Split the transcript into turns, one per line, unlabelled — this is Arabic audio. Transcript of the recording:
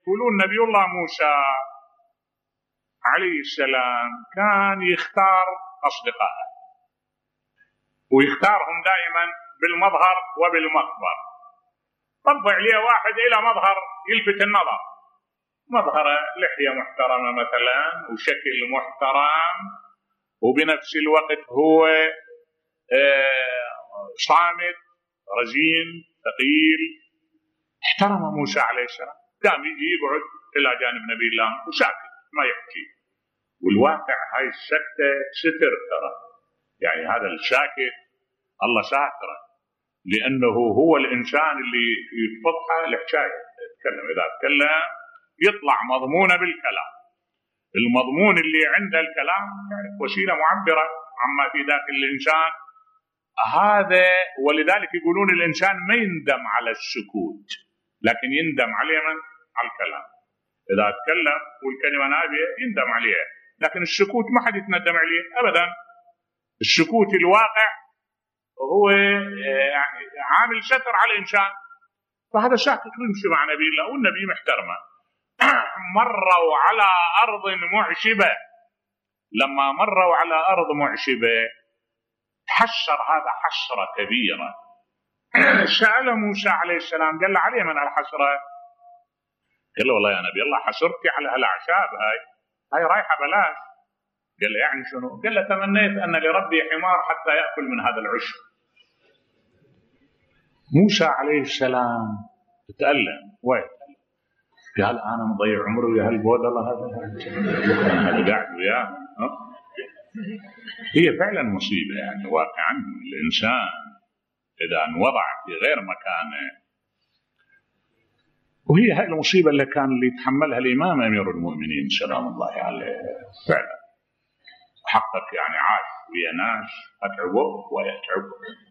يقولون نبي الله موسى عليه السلام كان يختار أصدقائه ويختارهم دائما بالمظهر وبالمخبر. طبع لي واحد إلى مظهر يلفت النظر، مظهر لحية محترمة مثلا وشكل محترم، وبنفس الوقت هو صامت رزين ثقيل. احترم موسى عليه السلام، قام يجي يقعد إلى جانب نبي الله وساكت ما يحكي. والواقع هاي السكتة ستر ترى، يعني هذا الساكت الله ساتره، لأنه هو الإنسان اللي يتفضح الحكاية يتكلم، إذا تكلم يطلع مضمونه بالكلام. المضمون اللي عند الكلام يعني وسيلة معبرة عما في داخل الإنسان هذا. ولذلك يقولون الإنسان ما يندم على السكوت، لكن يندم عليه من؟ على الكلام. إذا تكلم والكلمة نابية يندم عليها، لكن السكوت ما حد يتندم عليه أبدا. السكوت الواقع هو يعني عامل ستر على الإنسان. فهذا ساكت ويمشي مع نبي الله والنبي محترمه. مروا على أرض معشبة، لما مروا على أرض معشبة تحسر هذا حسرة كبيرة. سأل موسى عليه السلام قال له عليه من الحسرة؟ قال له والله يا نبي الله حسرتي على هالأعشاب هاي رايحة بلاش. قال له يعني شنو؟ قال له تمنيت أن لربي حمار حتى يأكل من هذا العشب. موسى عليه السلام تألم قال أنا مضيع عمري ويا هالبودلة هذا قاعد وياه. هي فعلا مصيبة يعني واقعا. الإنسان إذا انوضع في غير مكانه، وهي هاي المصيبة اللي يتحملها الإمام أمير المؤمنين سلام الله عليه فعلا. حقق يعني عاش ويا ناس أتعبه ويتعبه.